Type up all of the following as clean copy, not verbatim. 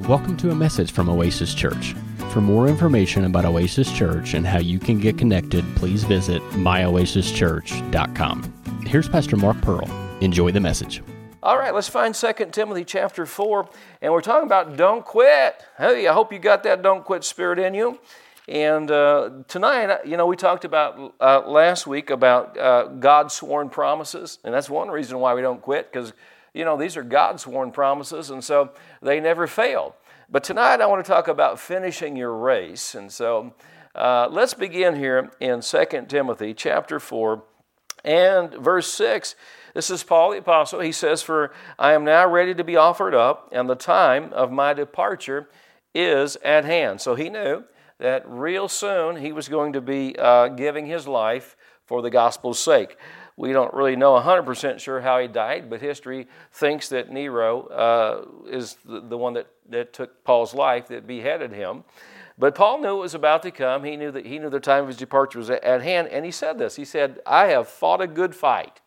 Welcome to a message from Oasis Church. For more information about Oasis Church and how you can get connected, please visit myoasischurch.com. Here's Pastor Mark Pearl. Enjoy the message. All right, let's find 2 Timothy chapter 4, and we're talking about don't quit. Hey, I hope you got that don't quit spirit in you. And tonight, we talked about last week about God's sworn promises, and that's one reason why we don't quit, because these are God's sworn promises, and so they never fail. But tonight I want to talk about finishing your race. And so let's begin here in 2 Timothy chapter 4 and verse 6. This is Paul the Apostle. He says, "For I am now ready to be offered up, and the time of my departure is at hand." So he knew that real soon he was going to be giving his life for the gospel's sake. We don't really know 100% sure how he died, but history thinks that Nero is the one that took Paul's life, that beheaded him. But Paul knew it was about to come. He knew the time of his departure was at hand, and he said this. He said, "I have fought a good fight."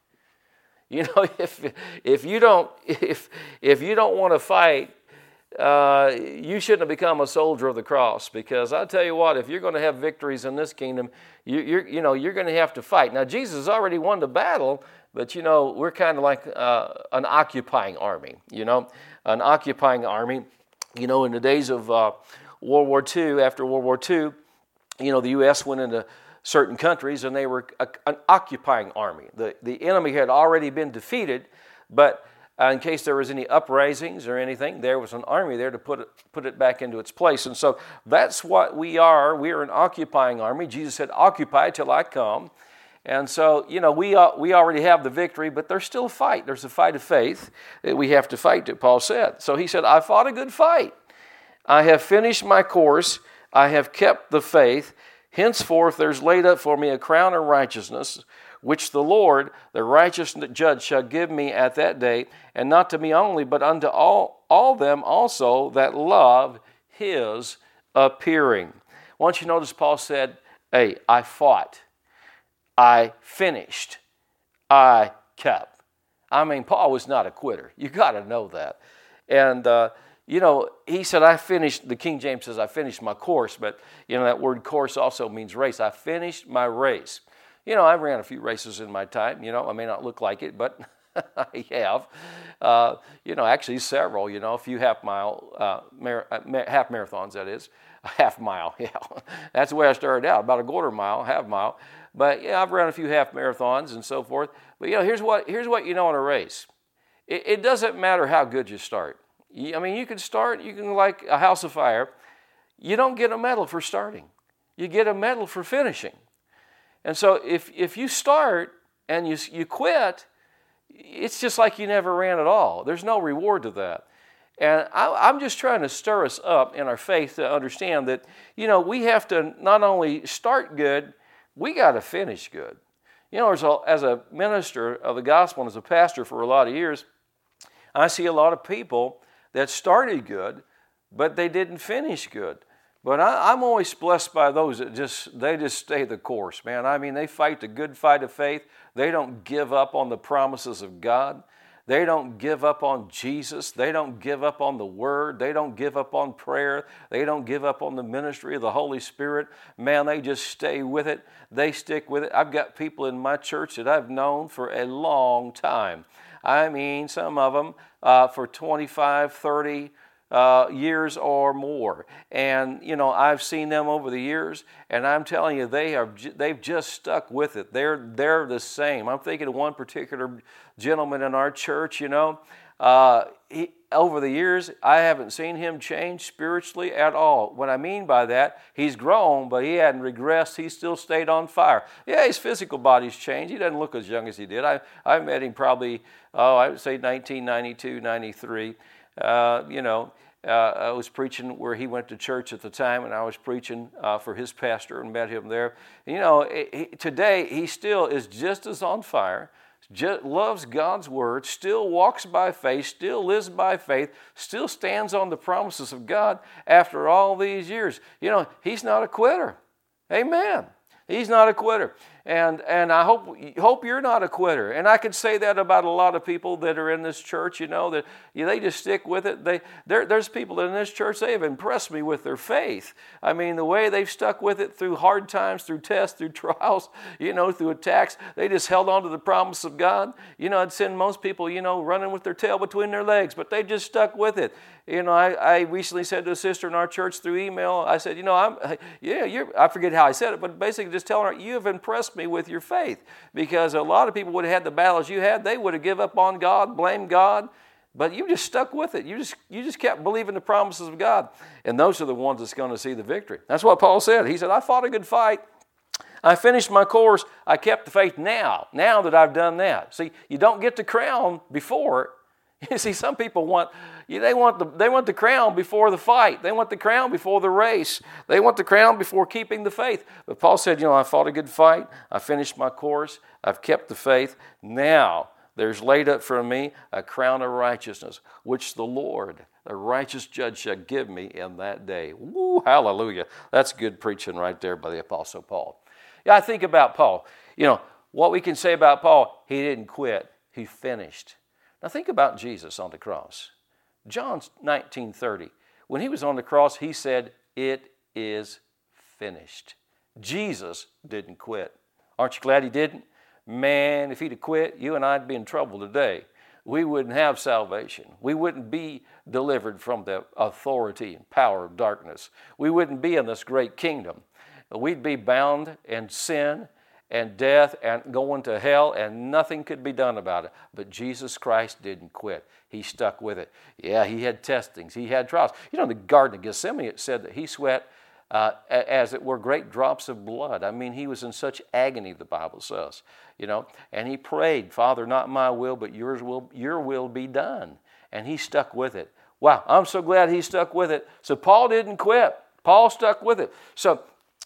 If you don't want to fight, you shouldn't have become a soldier of the cross, because I'll tell you what, if you're going to have victories in this kingdom, you're going to have to fight. Now, Jesus has already won the battle, but we're kind of like an occupying army. An occupying army. In the days of World War II, after World War II, the U.S. went into certain countries, and they were an occupying army. The enemy had already been defeated, but in case there was any uprisings or anything, there was an army there to put it back into its place. And so that's what we are. We are an occupying army. Jesus said, "Occupy till I come." And so, we already have the victory, but there's still a fight. There's a fight of faith that we have to fight, that Paul said. So he said, "I fought a good fight. I have finished my course. I have kept the faith. Henceforth there's laid up for me a crown of righteousness, which the Lord, the righteous judge, shall give me at that day, and not to me only, but unto all them also that love his appearing." Once you notice, Paul said, "Hey, I fought. I finished. I kept." Paul was not a quitter. You got to know that. And, he said, "I finished," the King James says, "I finished my course," but, that word course also means race. I finished my race. I ran a few races in my time. I may not look like it, but I have. Actually several, a few half marathons, that is. A half mile, yeah. That's the way I started out, about a quarter mile, half mile. But, I've run a few half marathons and so forth. But, here's what in a race. It doesn't matter how good you start. You can start, you can like a house of fire. You don't get a medal for starting. You get a medal for finishing. And so if you start and you quit, it's just like you never ran at all. There's no reward to that. And I'm just trying to stir us up in our faith to understand that, we have to not only start good, we got to finish good. As a minister of the gospel and as a pastor for a lot of years, I see a lot of people that started good, but they didn't finish good. But I'm always blessed by those that just stay the course, man. They fight the good fight of faith. They don't give up on the promises of God. They don't give up on Jesus. They don't give up on the Word. They don't give up on prayer. They don't give up on the ministry of the Holy Spirit. Man, they just stay with it. They stick with it. I've got people in my church that I've known for a long time. Some of them for 25, 30 years or more. And, I've seen them over the years, and I'm telling you, they've just stuck with it. They're the same. I'm thinking of one particular gentleman in our church, over the years, I haven't seen him change spiritually at all. What I mean by that, he's grown, but he hadn't regressed. He still stayed on fire. Yeah, his physical body's changed. He doesn't look as young as he did. I met him probably, I would say 1992, 93. I was preaching where he went to church at the time, and I was preaching for his pastor and met him there. Today, he still is just as on fire, loves God's Word, still walks by faith, still lives by faith, still stands on the promises of God after all these years. He's not a quitter. Amen. He's not a quitter. And I hope you're not a quitter. And I could say that about a lot of people that are in this church, that they just stick with it. There's people in this church, they have impressed me with their faith. I mean, the way they've stuck with it through hard times, through tests, through trials, through attacks. They just held on to the promise of God. I'd send most people, running with their tail between their legs, but they just stuck with it. I recently said to a sister in our church through email, I said, I forget how I said it, but basically just telling her, you have impressed me with your faith, because a lot of people would have had the battles you had. They would have given up on God, blamed God, but you just stuck with it. You just kept believing the promises of God, and those are the ones that's going to see the victory. That's what Paul said. He said, I fought a good fight. I finished my course. I kept the faith now that I've done that. See, you don't get the crown before. You see, some people want the crown before the fight. They want the crown before the race. They want the crown before keeping the faith. But Paul said, I fought a good fight. I finished my course. I've kept the faith. Now there's laid up for me a crown of righteousness, which the Lord, the righteous judge, shall give me in that day. Woo, hallelujah. That's good preaching right there by the Apostle Paul. Yeah, I think about Paul. What we can say about Paul, he didn't quit. He finished. Now think about Jesus on the cross. John 19:30. When he was on the cross, he said, it is finished. Jesus didn't quit. Aren't you glad he didn't? Man, if he'd have quit, you and I'd be in trouble today. We wouldn't have salvation. We wouldn't be delivered from the authority and power of darkness. We wouldn't be in this great kingdom. We'd be bound in sin and death and going to hell, and nothing could be done about it. But Jesus Christ didn't quit. He stuck with it. Yeah, he had testings. He had trials. In the Garden of Gethsemane, it said that he sweat as it were great drops of blood. I mean, he was in such agony, the Bible says. And he prayed, Father, not my will, but your will be done. And he stuck with it. Wow, I'm so glad he stuck with it. So Paul didn't quit. Paul stuck with it. So,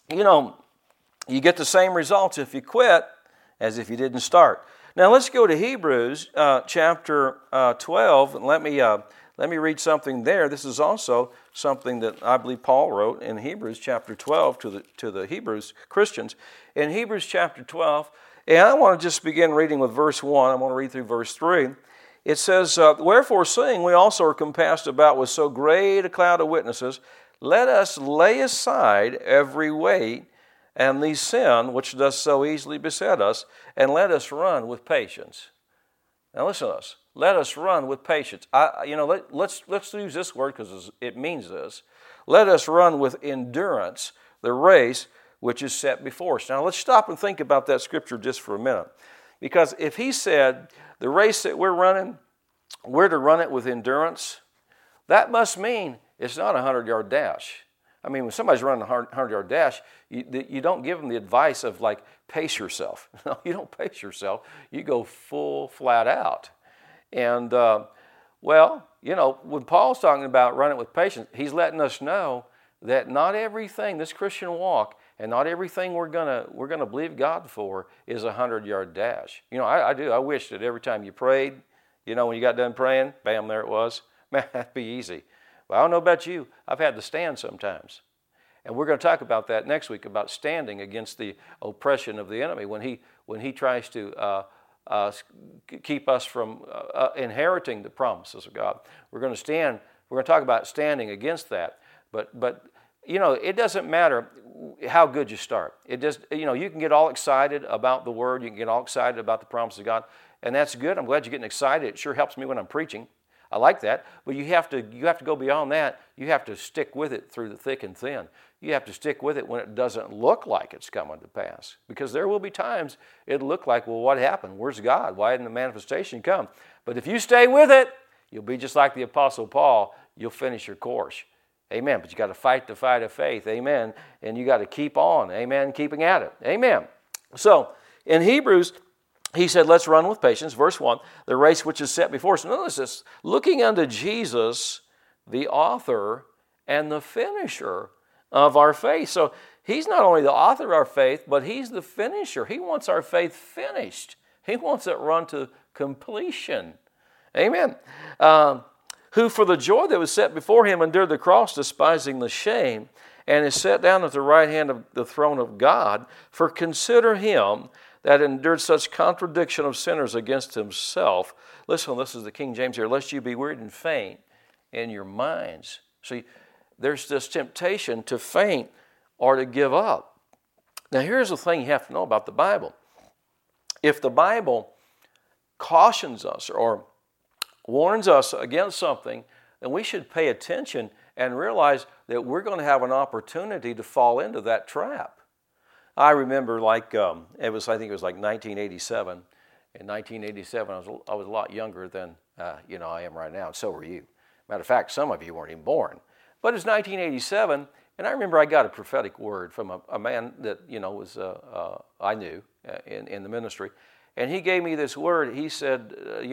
you get the same results if you quit as if you didn't start. Now let's go to Hebrews chapter 12, and let me read something there. This is also something that I believe Paul wrote in Hebrews chapter 12 to the Hebrews Christians. In Hebrews chapter 12, and I want to just begin reading with verse 1. I want to read through verse 3. It says, Wherefore seeing we also are compassed about with so great a cloud of witnesses, let us lay aside every weight and the sin which does so easily beset us, and let us run with patience. Now listen to us. Let us run with patience. Let's use this word because it means this. Let us run with endurance the race which is set before us. Now let's stop and think about that scripture just for a minute. Because if he said the race that we're running, we're to run it with endurance, that must mean it's not a 100-yard dash. I mean, when somebody's running a 100-yard dash, you don't give them the advice of pace yourself. No, you don't pace yourself. You go full flat out. And, when Paul's talking about running with patience, he's letting us know that not everything, this Christian walk, and not everything we're gonna believe God for is a 100-yard dash. I do. I wish that every time you prayed, when you got done praying, bam, there it was. Man, that'd be easy. Well, I don't know about you. I've had to stand sometimes. And we're going to talk about that next week, about standing against the oppression of the enemy when he tries to keep us from inheriting the promises of God. We're going to talk about standing against that. But it doesn't matter how good you start. It just, you can get all excited about the Word. You can get all excited about the promises of God. And that's good. I'm glad you're getting excited. It sure helps me when I'm preaching. I like that, but you have to go beyond that. You have to stick with it through the thick and thin. You have to stick with it when it doesn't look like it's coming to pass, because there will be times it'll look like, well, what happened? Where's God? Why didn't the manifestation come? But if you stay with it, you'll be just like the Apostle Paul. You'll finish your course. Amen. But you got to fight the fight of faith. Amen. And you got to keep on. Amen. Keeping at it. Amen. So in Hebrews, he said, let's run with patience. Verse 1, the race which is set before us. Notice this, looking unto Jesus, the author and the finisher of our faith. So he's not only the author of our faith, but he's the finisher. He wants our faith finished. He wants it run to completion. Amen. who for the joy that was set before him endured the cross, despising the shame, and is set down at the right hand of the throne of God. For consider him that endured such contradiction of sinners against himself. Listen, this is the King James here. Lest you be wearied and faint in your minds. See, there's this temptation to faint or to give up. Now, here's the thing you have to know about the Bible. If the Bible cautions us or warns us against something, then we should pay attention and realize that we're going to have an opportunity to fall into that trap. I remember I think it was like 1987. In 1987, I was a lot younger than I am right now, and so were you. Matter of fact, some of you weren't even born. But it was 1987, and I remember I got a prophetic word from a man that I knew in the ministry, and he gave me this word. He said,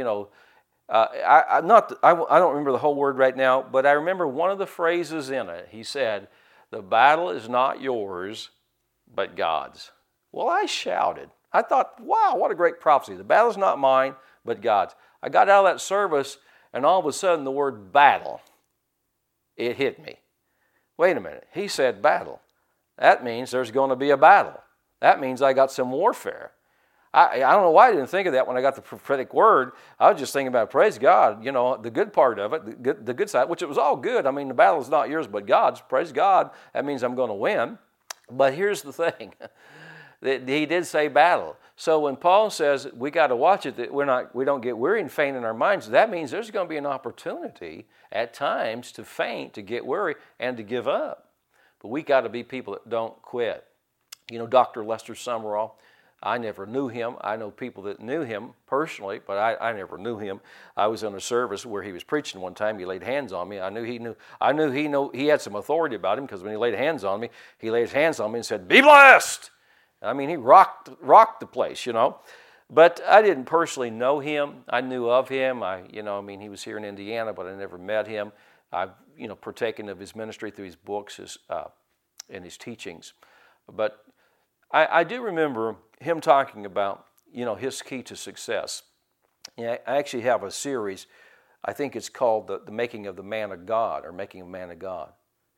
I don't remember the whole word right now, but I remember one of the phrases in it. He said, "The battle is not yours, but God's." Well, I shouted. I thought, wow, what a great prophecy. The battle's not mine, but God's. I got out of that service, and all of a sudden the word battle, it hit me. Wait a minute. He said battle. That means there's going to be a battle. That means I got some warfare. I don't know why I didn't think of that when I got the prophetic word. I was just thinking about, praise God, the good part of it, the good side, which it was all good. I mean, the battle is not yours but God's. Praise God. That means I'm going to win. But here's the thing. He did say battle. So when Paul says we got to watch it, that we don't get weary and faint in our minds, that means there's going to be an opportunity at times to faint, to get weary, and to give up. But we got to be people that don't quit. Dr. Lester Sumrall, I never knew him. I know people that knew him personally, but I never knew him. I was in a service where he was preaching one time. He laid hands on me. I knew he had some authority about him, because when he laid hands on me, he laid his hands on me and said, "Be blessed." I mean, he rocked the place, But I didn't personally know him. I knew of him. He was here in Indiana, but I never met him. I've, partaken of his ministry through his books and his teachings. But I do remember him talking about, his key to success. I actually have a series. I think it's called the Making of the Man of God, or Making a Man of God.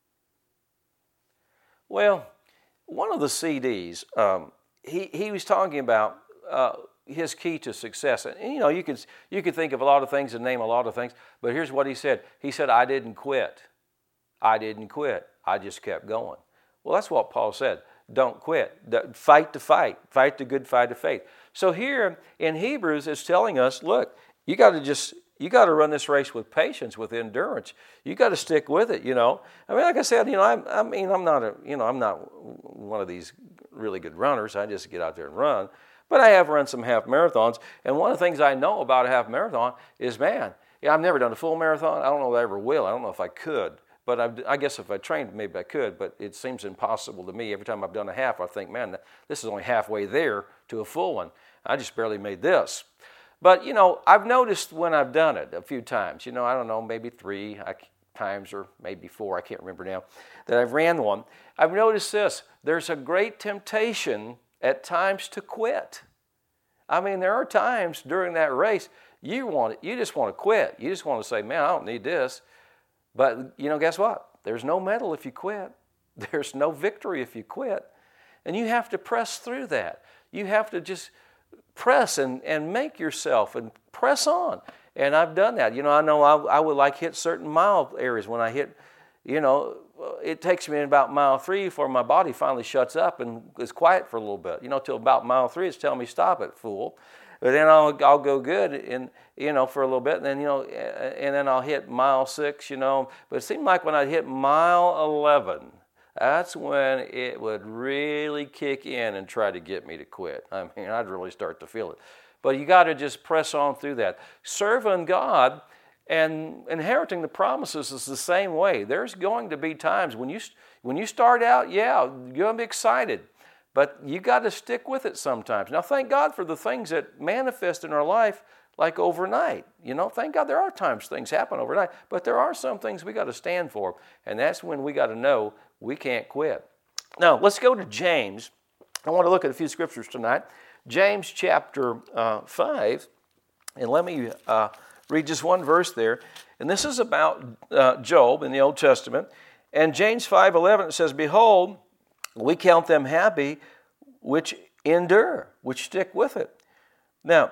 Well, one of the CDs, he was talking about his key to success. And you could think of a lot of things and name a lot of things, but here's what he said. He said, "I didn't quit. I didn't quit. I just kept going." Well, that's what Paul said. Don't quit. Fight the fight. Fight the good fight of faith. So here in Hebrews, it's telling us, look, you got to run this race with patience, with endurance. You got to stick with it. Like I said, I'm not one of these really good runners. I just get out there and run. But I have run some half marathons, and one of the things I know about a half marathon is, I've never done a full marathon. I don't know if I ever will. I don't know if I could. But I guess if I trained, maybe I could, but it seems impossible to me. Every time I've done a half, I think, man, this is only halfway there to a full one. I just barely made this. But, I've noticed when I've done it a few times, I don't know, maybe 3 times or maybe 4, I can't remember now, that I've ran one. I've noticed this. There's a great temptation at times to quit. There are times during that race you just want to quit. You just want to say, man, I don't need this. But, guess what? There's no medal if you quit. There's no victory if you quit. And you have to press through that. You have to just press and make yourself and press on. And I've done that. I know I would hit certain mile areas. When I hit, it takes me about mile 3 before my body finally shuts up and is quiet for a little bit. Till about mile 3, it's telling me, stop it, fool. But then I'll go good and for a little bit, and then and then I'll hit mile 6, But it seemed like when I hit mile 11, that's when it would really kick in and try to get me to quit. I'd really start to feel it. But you got to just press on through that. Serving God and inheriting the promises is the same way. There's going to be times when you start out, you're going to be excited. But you got to stick with it sometimes. Now, thank God for the things that manifest in our life like overnight. Thank God there are times things happen overnight. But there are some things we got to stand for. And that's when we got to know we can't quit. Now, let's go to James. I want to look at a few scriptures tonight. James chapter 5. And let me read just one verse there. And this is about Job in the Old Testament. And James 5:11, it says, "Behold, we count them happy which endure, which stick with it." Now,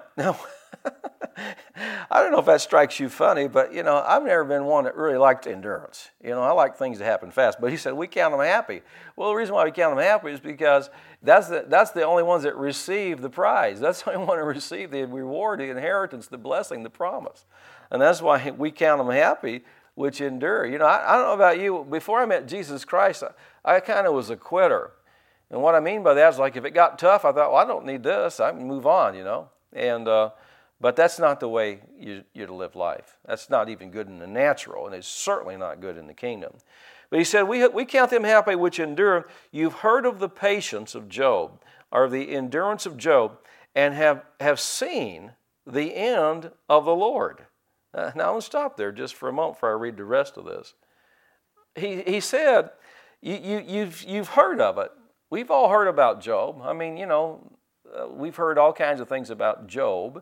I don't know if that strikes you funny, but, I've never been one that really liked endurance. I like things that happen fast. But he said, we count them happy. Well, the reason why we count them happy is because that's the only ones that receive the prize. That's the only one that receive the reward, the inheritance, the blessing, the promise. And that's why we count them happy, which endure. I don't know about you. Before I met Jesus Christ, I kind of was a quitter. And what I mean by that is, like, if it got tough, I thought, well, I don't need this. I can move on, And but that's not the way you're to live life. That's not even good in the natural, and it's certainly not good in the kingdom. But he said, we count them happy which endure. You've heard of the patience of Job, or the endurance of Job, and have seen the end of the Lord. Now, let's stop there just for a moment before I read the rest of this. He said, you've heard of it. We've all heard about Job. I mean, we've heard all kinds of things about Job.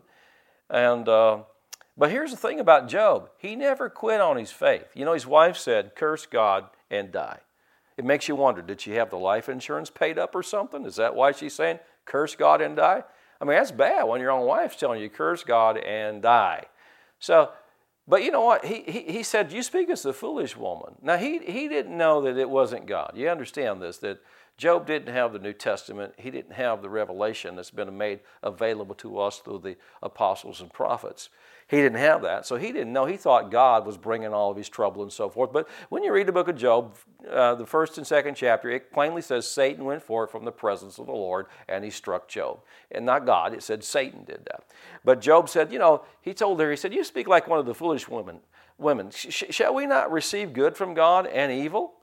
But here's the thing about Job. He never quit on his faith. His wife said, curse God and die. It makes you wonder, did she have the life insurance paid up or something? Is that why she's saying, curse God and die? I mean, that's bad when your own wife's telling you, curse God and die. So, but you know what? He said, you speak as the foolish woman. Now, he didn't know that it wasn't God. You understand this, that Job didn't have the New Testament. He didn't have the revelation that's been made available to us through the apostles and prophets. He didn't have that, so he didn't know. He thought God was bringing all of his trouble and so forth. But when you read the book of Job, the first and second chapter, it plainly says Satan went forth from the presence of the Lord and he struck Job. And not God, it said Satan did that. But Job said, he told her, he said, you speak like one of the foolish women. Shall we not receive good from God and evil?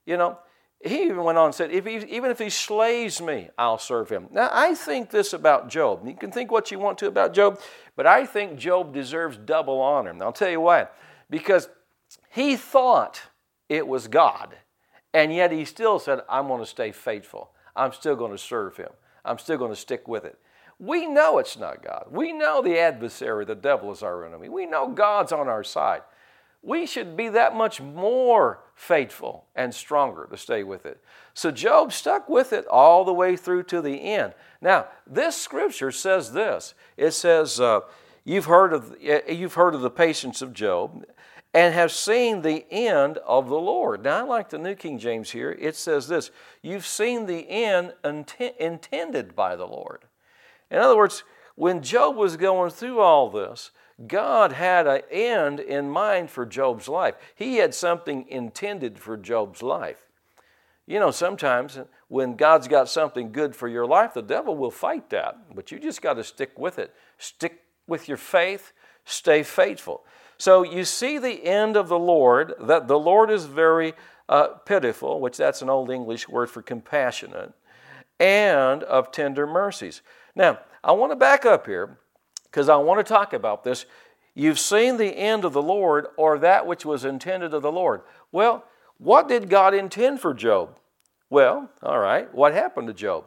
He even went on and said, even if he slays me, I'll serve him. Now, I think this about Job. You can think what you want to about Job, but I think Job deserves double honor. And I'll tell you why. Because he thought it was God, and yet he still said, I'm going to stay faithful. I'm still going to serve him. I'm still going to stick with it. We know it's not God. We know the adversary, the devil, is our enemy. We know God's on our side. We should be that much more faithful and stronger to stay with it. So Job stuck with it all the way through to the end. Now, this scripture says this. It says, you've heard of the patience of Job and have seen the end of the Lord. Now, I like the New King James here. It says this, you've seen the end intended by the Lord. In other words, when Job was going through all this, God had an end in mind for Job's life. He had something intended for Job's life. Sometimes when God's got something good for your life, the devil will fight that. But you just got to stick with it. Stick with your faith. Stay faithful. So you see the end of the Lord, that the Lord is very pitiful, which that's an old English word for compassionate, and of tender mercies. Now, I want to back up here, because I want to talk about this. You've seen the end of the Lord, or that which was intended of the Lord. Well, what did God intend for Job? Well, all right, what happened to Job?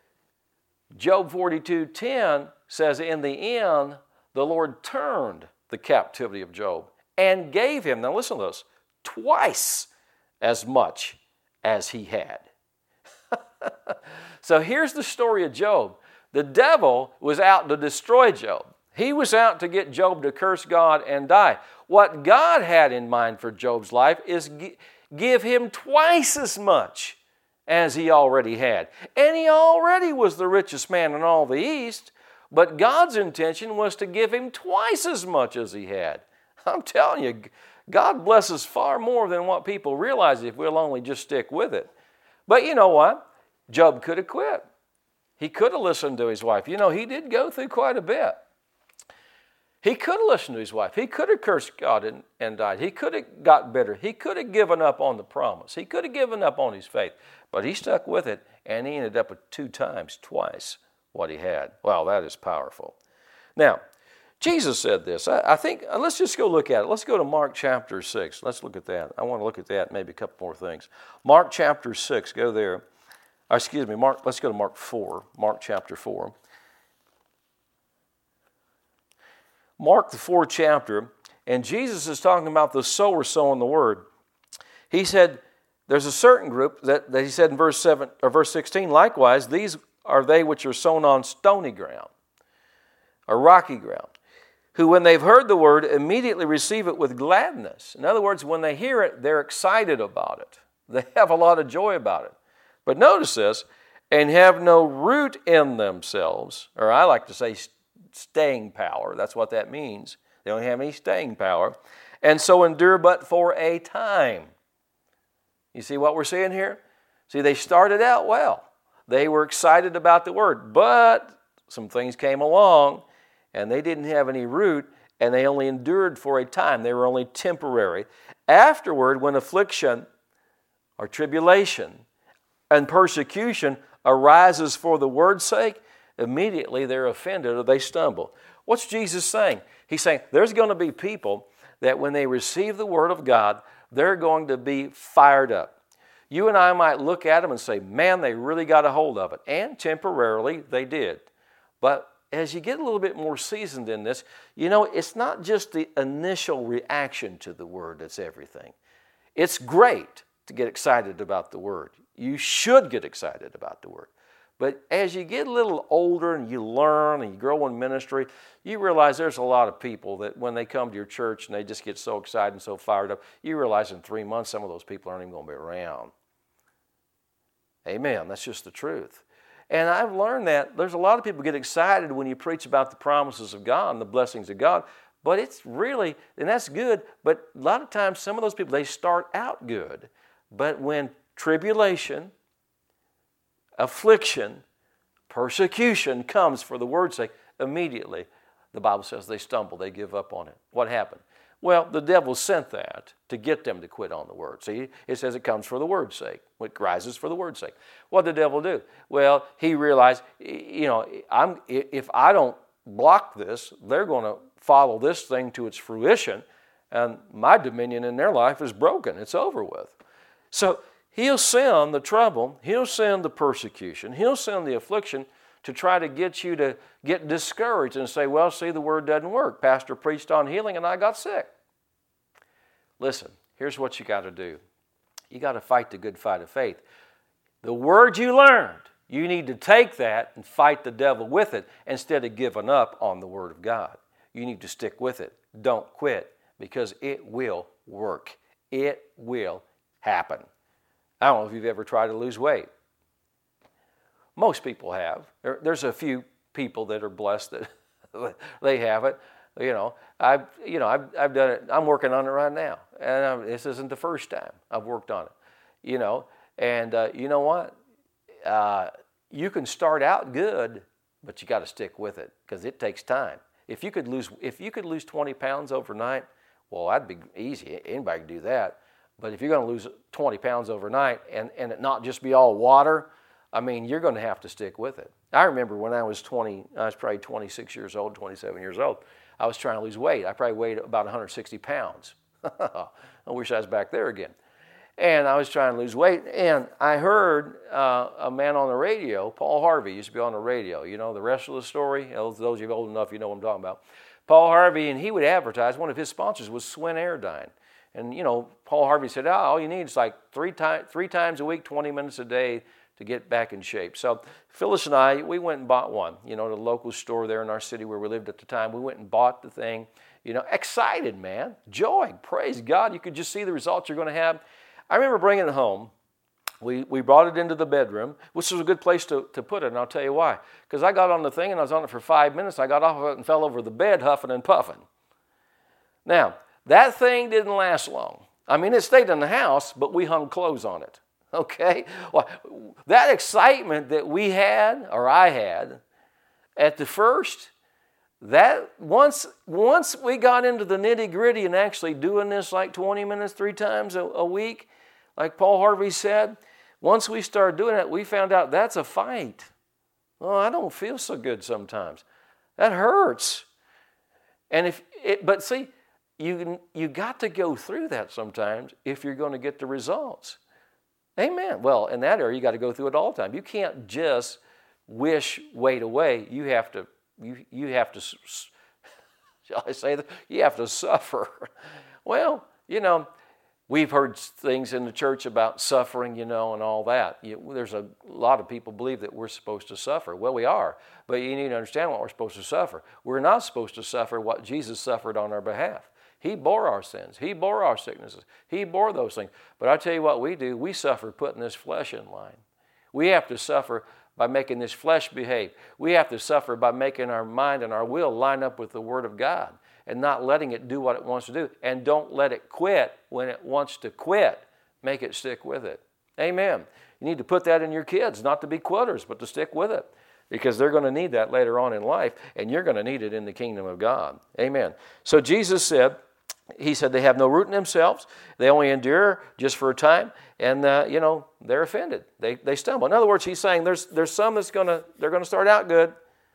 Job 42:10 says, in the end, the Lord turned the captivity of Job and gave him, now listen to this, twice as much as he had. So here's the story of Job. The devil was out to destroy Job. He was out to get Job to curse God and die. What God had in mind for Job's life is give him twice as much as he already had. And he already was the richest man in all the East, but God's intention was to give him twice as much as he had. I'm telling you, God blesses far more than what people realize if we'll only just stick with it. But you know what? Job could have quit. He could have listened to his wife. He did go through quite a bit. He could have listened to his wife. He could have cursed God and died. He could have got bitter. He could have given up on the promise. He could have given up on his faith. But he stuck with it, and he ended up with twice what he had. Wow, that is powerful. Now, Jesus said this. I think, let's just go look at it. Let's go to Mark chapter 6. Let's look at that. I want to look at that, maybe a couple more things. Mark chapter 6, go there. Let's go to Mark 4, Mark chapter 4. Mark, the 4th chapter, and Jesus is talking about the sower sowing the word. He said, there's a certain group that he said in verse 16, likewise, these are they which are sown on stony ground, or rocky ground, who when they've heard the word immediately receive it with gladness. In other words, when they hear it, they're excited about it. They have a lot of joy about it. But notice this, and have no root in themselves, or I like to say staying power. That's what that means. They don't have any staying power. And so endure but for a time. You see what we're seeing here? See, they started out well. They were excited about the word, but some things came along and they didn't have any root, and they only endured for a time. They were only temporary. Afterward, when affliction or tribulation and persecution arises for the word's sake, immediately they're offended or they stumble. What's Jesus saying? He's saying there's going to be people that when they receive the word of God, they're going to be fired up. You and I might look at them and say, man, they really got a hold of it. And temporarily they did. But as you get a little bit more seasoned in this, you know, it's not just the initial reaction to the word that's everything. It's great to get excited about the word. You should get excited about the word. But as you get a little older and you learn and you grow in ministry, you realize there's a lot of people that when they come to your church and they just get so excited and so fired up, you realize in 3 months some of those people aren't even going to be around. Amen. That's just the truth. And I've learned that there's a lot of people get excited when you preach about the promises of God and the blessings of God, but it's really, and that's good, but a lot of times some of those people, they start out good. But when tribulation, affliction, persecution comes for the word's sake, immediately, the Bible says they stumble, they give up on it. What happened? Well, the devil sent that to get them to quit on the word. See, it says it comes for the word's sake. It rises for the word's sake. What did the devil do? Well, he realized, you know, if I don't block this, they're going to follow this thing to its fruition, and my dominion in their life is broken. It's over with. So he'll send the trouble, he'll send the persecution, he'll send the affliction to try to get you to get discouraged and say, well, see, the word doesn't work. Pastor preached on healing and I got sick. Listen, here's what you got to do. You got to fight the good fight of faith. The word you learned, you need to take that and fight the devil with it instead of giving up on the word of God. You need to stick with it. Don't quit, because it will work. It will happen. I don't know if you've ever tried to lose weight. Most people have. There's a few people that are blessed that they have it. I've done it. I'm working on it right now, and this isn't the first time I've worked on it. You know what? You can start out good, but you got to stick with it because it takes time. If you could lose 20 pounds overnight, well, that'd be easy. Anybody can do that. But if you're going to lose 20 pounds overnight and it not just be all water, I mean, you're going to have to stick with it. I remember when I was probably 26 years old, 27 years old, I was trying to lose weight. I probably weighed about 160 pounds. I wish I was back there again. And I was trying to lose weight, and I heard a man on the radio, Paul Harvey, used to be on the radio. You know the rest of the story? Those of you old enough, you know what I'm talking about. Paul Harvey, and he would advertise, one of his sponsors was Swin Airdyne. And, Paul Harvey said, all you need is like three times a week, 20 minutes a day to get back in shape. So Phyllis and I, we went and bought one, the local store there in our city where we lived at the time. We went and bought the thing, excited, man, joy, praise God. You could just see the results you're going to have. I remember bringing it home. We brought it into the bedroom, which was a good place to put it, and I'll tell you why. Because I got on the thing, and I was on it for 5 minutes. I got off of it and fell over the bed huffing and puffing. Now, that thing didn't last long. I mean, it stayed in the house, but we hung clothes on it. Okay? Well, that excitement that we had, or I had, at the first, that once we got into the nitty-gritty and actually doing this like 20 minutes 3 times a week, like Paul Harvey said, once we started doing it, we found out that's a fight. Well, I don't feel so good sometimes. That hurts. But see, you got to go through that sometimes if you're going to get the results. Amen. Well, in that area, you got to go through it all the time. You can't just wish weight away. You have to shall I say that? You have to suffer. Well, we've heard things in the church about suffering, and all that. There's a lot of people believe that we're supposed to suffer. Well, we are, but you need to understand what we're supposed to suffer. We're not supposed to suffer what Jesus suffered on our behalf. He bore our sins. He bore our sicknesses. He bore those things. But I tell you what we do. We suffer putting this flesh in line. We have to suffer by making this flesh behave. We have to suffer by making our mind and our will line up with the Word of God and not letting it do what it wants to do. And don't let it quit when it wants to quit. Make it stick with it. Amen. You need to put that in your kids, not to be quitters, but to stick with it, because they're going to need that later on in life, and you're going to need it in the kingdom of God. Amen. So Jesus said, He said they have no root in themselves. They only endure just for a time, and they're offended. They stumble. In other words, He's saying there's some they're going to start out good,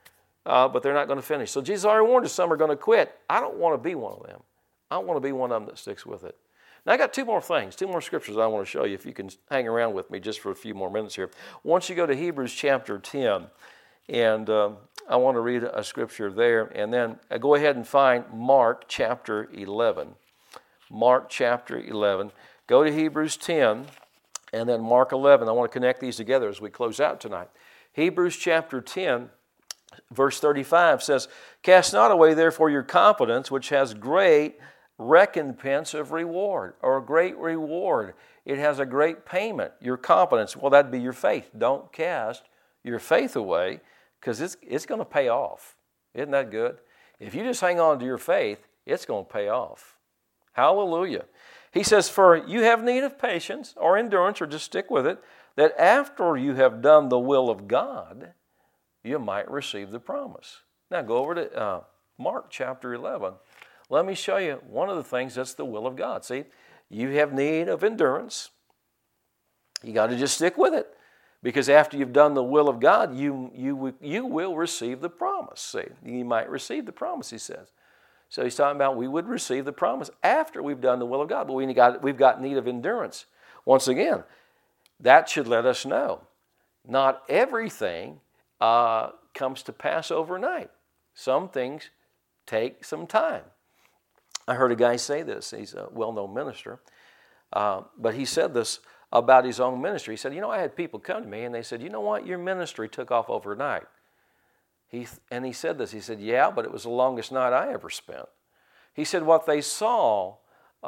but they're not going to finish. So Jesus already warned us some are going to quit. I don't want to be one of them. I want to be one of them that sticks with it. Now I got two more scriptures I want to show you, if you can hang around with me just for a few more minutes here. Once you go to Hebrews chapter 10, and I want to read a scripture there, and then go ahead and find Mark chapter 11. Mark chapter 11. Go to Hebrews 10, and then Mark 11. I want to connect these together as we close out tonight. Hebrews chapter 10, verse 35 says, "Cast not away therefore your confidence, which has great recompense of reward," or great reward. It has a great payment. Your confidence, well, that'd be your faith. Don't cast your faith away, because it's going to pay off. Isn't that good? If you just hang on to your faith, it's going to pay off. Hallelujah. He says, "For you have need of patience," or endurance, or just stick with it, "that after you have done the will of God, you might receive the promise." Now go over to Mark chapter 11. Let me show you one of the things that's the will of God. See, you have need of endurance. You got to just stick with it. Because after you've done the will of God, you will receive the promise. See, you might receive the promise, he says. So he's talking about we would receive the promise after we've done the will of God. But we've got need of endurance. Once again, that should let us know not everything comes to pass overnight. Some things take some time. I heard a guy say this. He's a well-known minister. But he said this about his own ministry. He said, I had people come to me and they said, "You know what? Your ministry took off overnight." He said this. He said, "Yeah, but it was the longest night I ever spent." He said, what they saw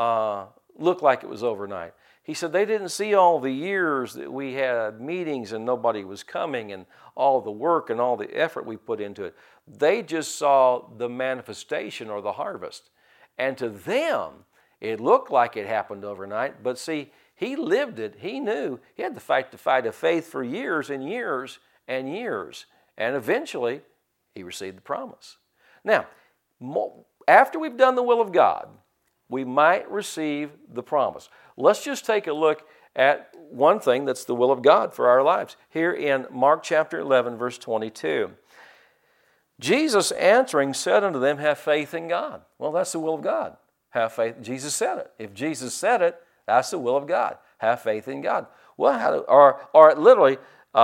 looked like it was overnight. He said they didn't see all the years that we had meetings and nobody was coming and all the work and all the effort we put into it. They just saw the manifestation or the harvest. And to them, it looked like it happened overnight. But see, he lived it. He knew. He had to fight the fight of faith for years and years and years. And eventually, he received the promise. Now, after we've done the will of God, we might receive the promise. Let's just take a look at one thing that's the will of God for our lives. Here in Mark chapter 11, verse 22. "Jesus answering said unto them, Have faith in God." Well, that's the will of God. Have faith. Jesus said it. If Jesus said it, that's the will of God. Have faith in God. Well, or literally,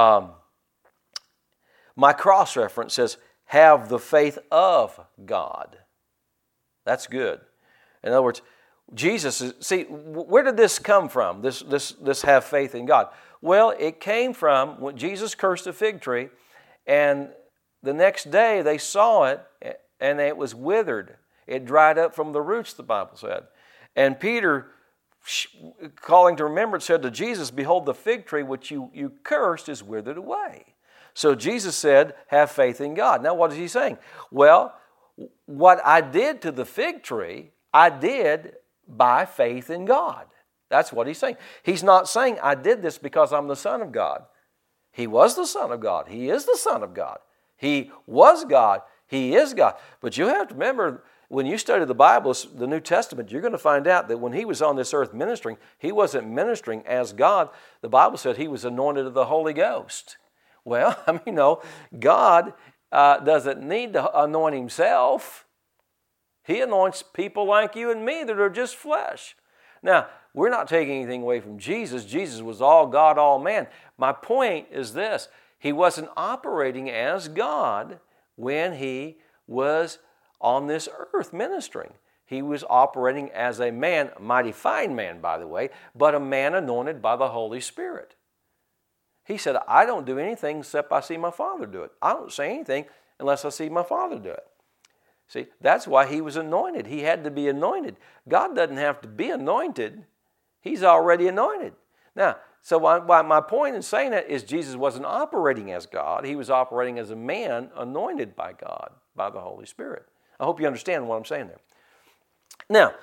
my cross-reference says, have the faith of God. That's good. In other words, Jesus, see, where did this come from, this have faith in God? Well, it came from when Jesus cursed a fig tree, and the next day they saw it, and it was withered. It dried up from the roots, the Bible said. And Peter, calling to remembrance, said to Jesus, "Behold, the fig tree which you cursed is withered away." So Jesus said, have faith in God. Now what is he saying? Well, what I did to the fig tree, I did by faith in God. That's what he's saying. He's not saying I did this because I'm the Son of God. He was the Son of God. He is the Son of God. He was God. He is God. But you have to remember, when you study the Bible, the New Testament, you're going to find out that when he was on this earth ministering, he wasn't ministering as God. The Bible said he was anointed of the Holy Ghost. Well, God doesn't need to anoint himself. He anoints people like you and me that are just flesh. Now, we're not taking anything away from Jesus. Jesus was all God, all man. My point is this. He wasn't operating as God when he was on this earth ministering. He was operating as a man, a mighty fine man, by the way, but a man anointed by the Holy Spirit. He said, I don't do anything except I see my Father do it. I don't say anything unless I see my Father do it. See, that's why he was anointed. He had to be anointed. God doesn't have to be anointed. He's already anointed. Now, so my point in saying that is Jesus wasn't operating as God. He was operating as a man anointed by God, by the Holy Spirit. I hope you understand what I'm saying there. Now,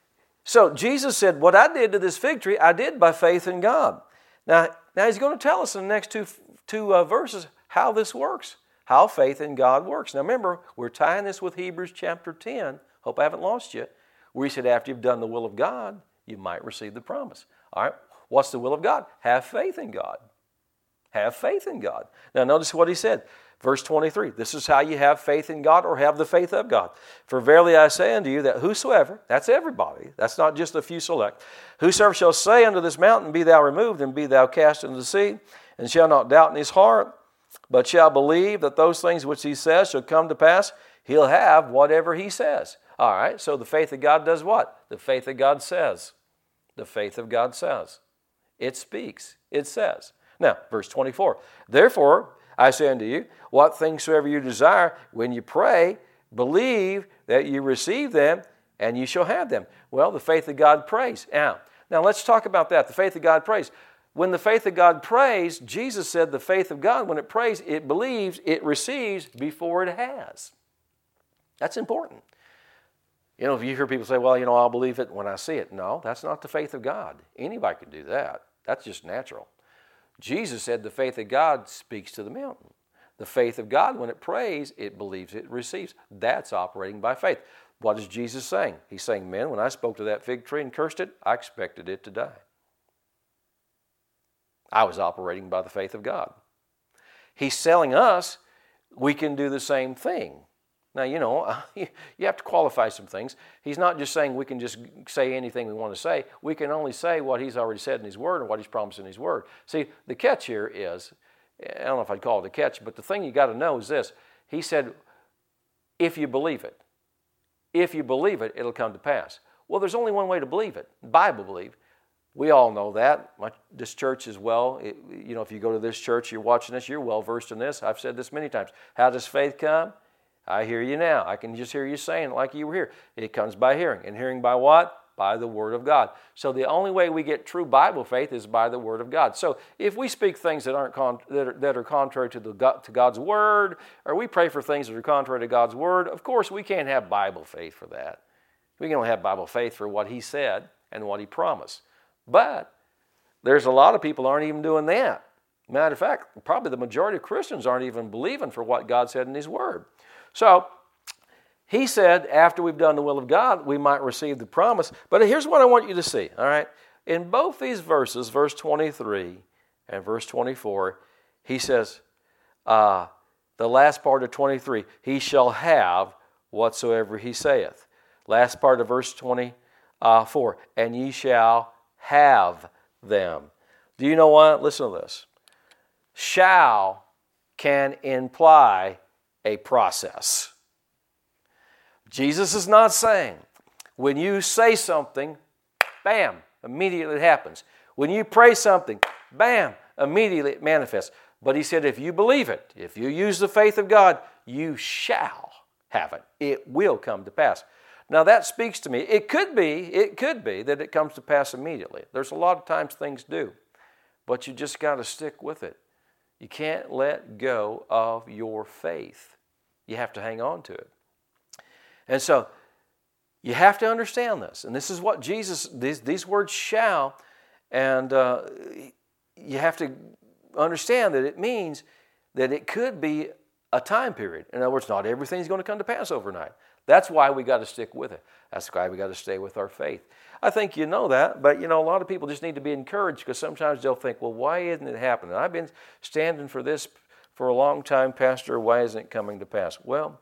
so Jesus said, what I did to this fig tree, I did by faith in God. Now he's going to tell us in the next two verses how this works, how faith in God works. Now remember, we're tying this with Hebrews chapter 10. Hope I haven't lost you. Where he said after you've done the will of God, you might receive the promise. All right, what's the will of God? Have faith in God. Have faith in God. Now notice what he said. Verse 23, this is how you have faith in God or have the faith of God. For verily I say unto you that whosoever, that's everybody, that's not just a few select, whosoever shall say unto this mountain, be thou removed and be thou cast into the sea, and shall not doubt in his heart, but shall believe that those things which he says shall come to pass, he'll have whatever he says. All right, so the faith of God does what? The faith of God says. The faith of God says. It speaks. It says. Now, verse 24, therefore, I say unto you, what things soever you desire, when you pray, believe that you receive them, and you shall have them. Well, the faith of God prays. Now let's talk about that, the faith of God prays. When the faith of God prays, Jesus said the faith of God, when it prays, it believes, it receives before it has. That's important. You know, if you hear people say, well, I'll believe it when I see it. No, that's not the faith of God. Anybody can do that. That's just natural. Jesus said the faith of God speaks to the mountain. The faith of God, when it prays, it believes, it receives. That's operating by faith. What is Jesus saying? He's saying, men, when I spoke to that fig tree and cursed it, I expected it to die. I was operating by the faith of God. He's telling us we can do the same thing. Now, you have to qualify some things. He's not just saying we can just say anything we want to say. We can only say what he's already said in his word or what he's promised in his word. See, the catch here is, I don't know if I'd call it a catch, but the thing you got to know is this. He said, if you believe it, it'll come to pass. Well, there's only one way to believe it. Bible believe. We all know that. This church as well. If you go to this church, you're watching this, you're well versed in this. I've said this many times. How does faith come? I hear you now. I can just hear you saying it like you were here. It comes by hearing. And hearing by what? By the Word of God. So the only way we get true Bible faith is by the Word of God. So if we speak things that are contrary to God's Word, or we pray for things that are contrary to God's Word, of course we can't have Bible faith for that. We can only have Bible faith for what He said and what He promised. But there's a lot of people aren't even doing that. Matter of fact, probably the majority of Christians aren't even believing for what God said in His Word. So, he said after we've done the will of God, we might receive the promise. But here's what I want you to see, all right? In both these verses, verse 23 and verse 24, he says, the last part of 23, he shall have whatsoever he saith. Last part of verse 24, and ye shall have them. Do you know what? Listen to this. Shall can imply a process. Jesus is not saying, when you say something, bam, immediately it happens. When you pray something, bam, immediately it manifests. But he said, if you believe it, if you use the faith of God, you shall have it. It will come to pass. Now that speaks to me. It could be that it comes to pass immediately. There's a lot of times things do. But you just got to stick with it. You can't let go of your faith. You have to hang on to it. And so, you have to understand this. And this is what Jesus, these words shall, and you have to understand that it means that it could be a time period. In other words, not everything's going to come to pass overnight. That's why we got to stick with it. That's why we got to stay with our faith. I think you know that, but a lot of people just need to be encouraged because sometimes they'll think, well, why isn't it happening? I've been standing for this for a long time, Pastor. Why isn't it coming to pass? Well,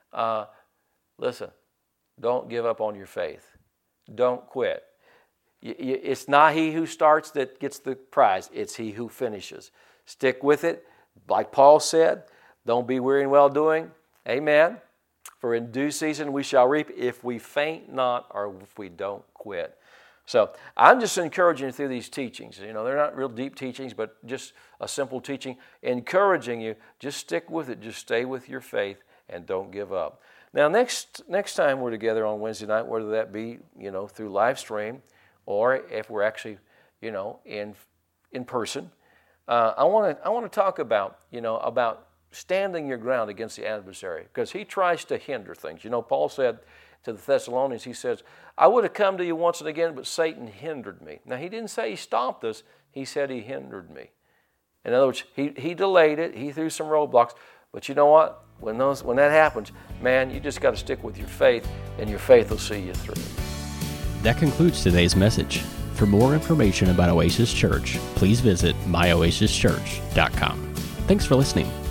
listen, don't give up on your faith. Don't quit. It's not he who starts that gets the prize. It's he who finishes. Stick with it. Like Paul said, don't be weary in well-doing. Amen. For in due season we shall reap if we faint not or if we don't quit. So I'm just encouraging you through these teachings. They're not real deep teachings, but just a simple teaching, encouraging you, just stick with it. Just stay with your faith and don't give up. Now, next time we're together on Wednesday night, whether that be, through live stream or if we're actually, in person, I want to talk about standing your ground against the adversary, because he tries to hinder things. Paul said to the Thessalonians, he says, I would have come to you once and again, but Satan hindered me. Now, he didn't say he stopped us. He said he hindered me. In other words, he delayed it. He threw some roadblocks. But you know what? When that happens, man, you just got to stick with your faith, and your faith will see you through. That concludes today's message. For more information about Oasis Church, please visit myoasischurch.com. Thanks for listening.